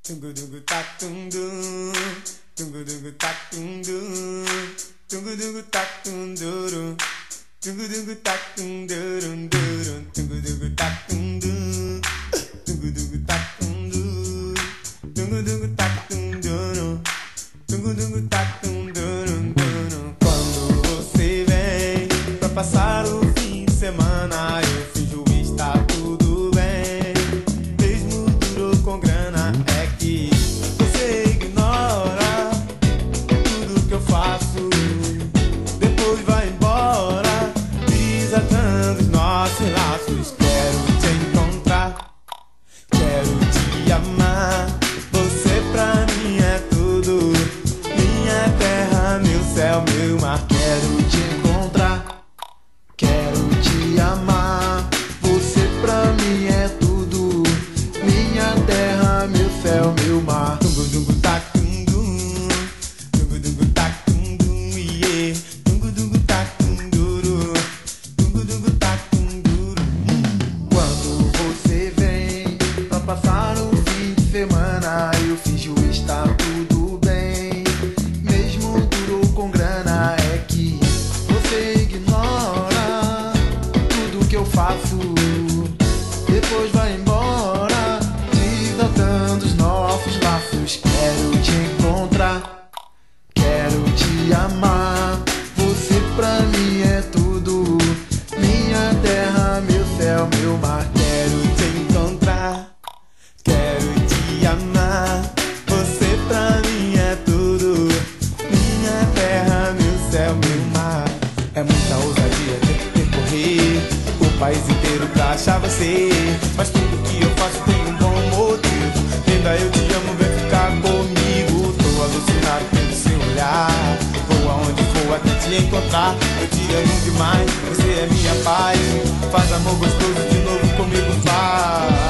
Tungu dungu tak tung dung, tungu dungu tak tung dung, tungu dungu tak tung dung, tungu dungu tak tung dung, tungu dungu tak tung dung, tungu dungu tak tung dung, tungu dungu tak tung dung, tungu dungu tak tung dung. Quando você vem pra passar o fim de semana, eu finjo estar tudo bem, mesmo duro com grana. É que você ignora tudo que eu faço, depois vai embora, desatando os nossos laços. Quero te encontrar, quero te amar, você pra mim é tudo, minha terra, meu céu, meu mar. Quero te encontrar, quero te amar, você pra mim é tudo, minha terra, meu céu, meu mar. Tungu dungu tak tung dung, tungu dungu tak tung dung, yeah. Tungu dungu tak tung duru, tungu dungu tak tung duru. Quando você vem pra passar um fim de semana, eu finjo estar tudo bem, mesmo duro com grana. É que você ignora tudo que eu faço, depois vai embora, desatando os nossos laços. Quero te encontrar, quero te amar, você pra mim é tudo, minha terra, meu céu, meu mar. Quero te encontrar, quero te amar, você pra mim é tudo, minha terra, meu céu, meu mar. É muita ousadia ter que percorrer o país inteiro pra achar você, mas tudo que eu faço tem um bom motivo. Linda, eu te amo, vem ficar comigo. Tô alucinado pelo seu olhar, vou aonde for até te encontrar. Eu te amo demais, você é minha paz, faz amor gostoso de novo comigo, faz.